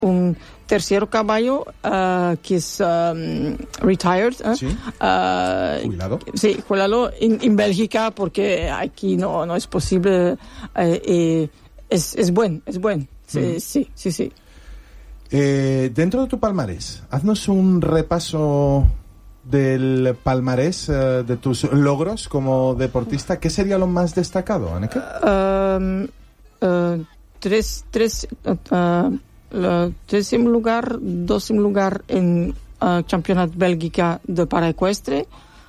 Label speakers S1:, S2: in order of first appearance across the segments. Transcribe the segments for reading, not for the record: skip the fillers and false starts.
S1: un tercer caballo que es retired.
S2: ¿Sí? ¿Jubilado?
S1: Sí, jubilado en Bélgica, porque aquí no es posible. Es buen. Sí.
S2: Dentro de tu palmarés, haznos un repaso del palmarés de tus logros como deportista. ¿Qué sería lo más destacado, Anneke?
S1: Tercer lugar, 12 lugar en Campeonato Bélgica de Paraecuestre,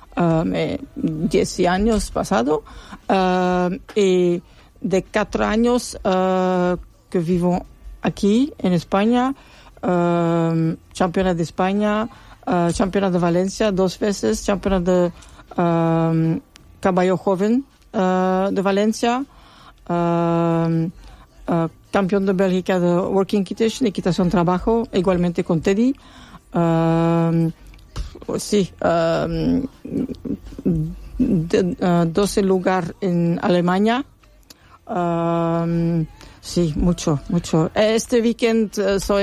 S1: 10 años pasado, y de 4 años que vivo aquí en España, Campeonato de España, Campeonato de Valencia 2 veces, Campeonato de Caballo Joven de Valencia, campeón de Bélgica de Working Equitation, equitación trabajo, igualmente con Teddy. 12 lugar en Alemania. Sí, mucho. Este weekend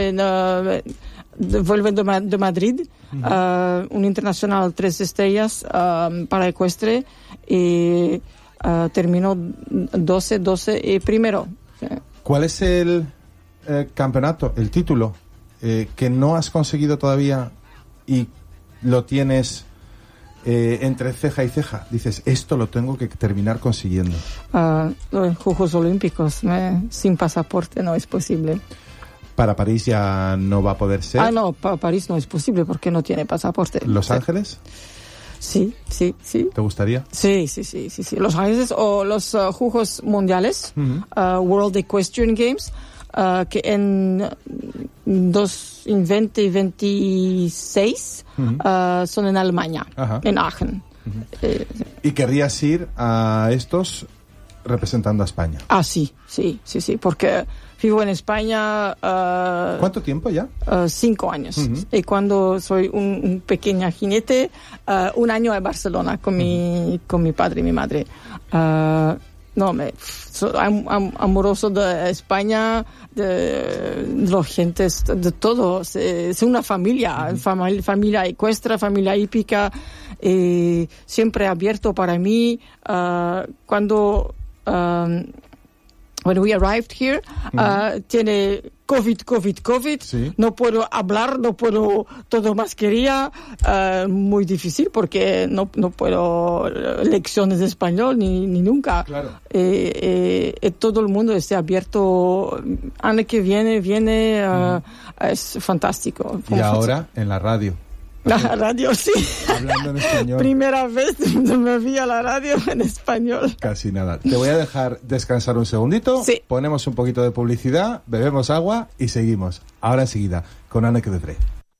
S1: vuelvo de Madrid, un internacional 3 estrellas para ecuestre, y terminó 12 y primero.
S2: ¿Cuál es el campeonato, el título que no has conseguido todavía y lo tienes entre ceja y ceja? Dices, esto lo tengo que terminar consiguiendo.
S1: Los Juegos Olímpicos, sin pasaporte no es posible.
S2: ¿Para París ya no va a poder ser?
S1: No, para París no es posible porque no tiene pasaporte.
S2: ¿Los Ángeles?
S1: Sí.
S2: ¿Te gustaría?
S1: Sí. Los Ángeles o los Juegos Mundiales, World Equestrian Games, que en 2026 son en Alemania, en Aachen.
S2: ¿Y querrías ir a estos representando a España?
S1: Sí, porque vivo en España.
S2: ¿Cuánto tiempo ya?
S1: 5 años. Y cuando soy un pequeña jinete, 1 año en Barcelona con mi padre y mi madre. Soy amoroso de España, de los gentes, de todo. Es una familia, familia ecuestre, familia hípica, siempre abierto para mí. Cuando when we arrived here, tiene COVID.
S2: Sí.
S1: No puedo hablar, todo mascarilla, muy difícil porque no puedo lecciones de español ni nunca.
S2: Claro.
S1: Todo el mundo está abierto. Anneke viene, es fantástico.
S2: Y ahora en la radio.
S1: La radio, sí.
S2: Hablando en español.
S1: Primera vez me vi a la radio en español.
S2: Casi nada. Te voy a dejar descansar un segundito.
S1: Sí.
S2: Ponemos un poquito de publicidad, bebemos agua y seguimos. Ahora enseguida, con Anneke Debré.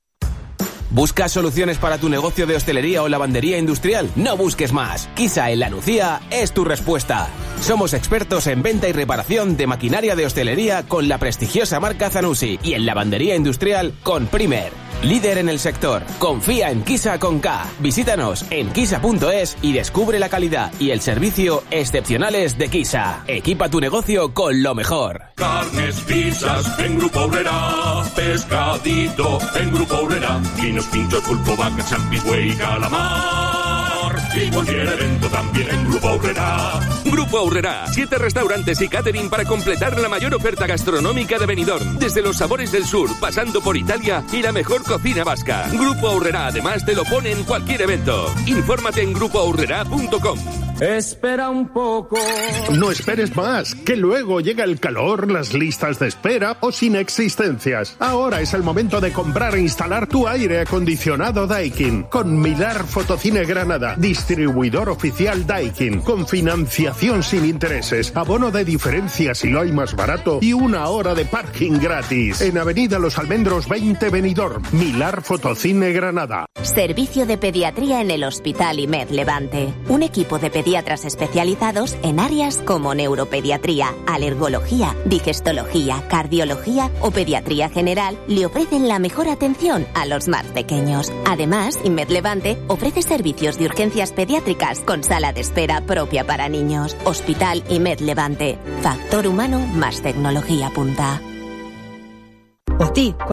S3: ¿Buscas soluciones para tu negocio de hostelería o lavandería industrial? No busques más. Quisa en La Nucía es tu respuesta. Somos expertos en venta y reparación de maquinaria de hostelería con la prestigiosa marca Zanussi y en lavandería industrial con Primer. Líder en el sector. Confía en Quisa con K. Visítanos en quisa.es y descubre la calidad y el servicio excepcionales de Quisa. Equipa tu negocio con lo mejor.
S4: Carnes, pizzas en Grupo Obrera. Pescadito en Grupo Obrera. Vinos, pinchos, pulpo, vaca, champis, güey, calamar. Y cualquier evento también en Grupo Obrera.
S5: Grupo Aurrerá, 7 restaurantes y catering para completar la mayor oferta gastronómica de Benidorm, desde los sabores del sur, pasando por Italia y la mejor cocina vasca. Grupo Aurrerá además te lo pone en cualquier evento. Infórmate en grupoaurrerá.com.
S6: Espera un poco.
S7: No esperes más, que luego llega el calor, las listas de espera o sin existencias. Ahora es el momento de comprar e instalar tu aire acondicionado Daikin con Millar Fotocine Granada, distribuidor oficial Daikin, con financiación sin intereses, abono de diferencia si lo hay más barato y 1 hora de parking gratis. En Avenida Los Almendros 20 Benidorm, Millar Fotocine Granada.
S8: Servicio de pediatría en el Hospital IMED Levante. Un equipo de pediatras especializados en áreas como neuropediatría, alergología, digestología, cardiología o pediatría general le ofrecen la mejor atención a los más pequeños. Además, IMED Levante ofrece servicios de urgencias pediátricas con sala de espera propia para niños. Hospital IMED Levante. Factor humano más tecnología punta.
S9: O ti.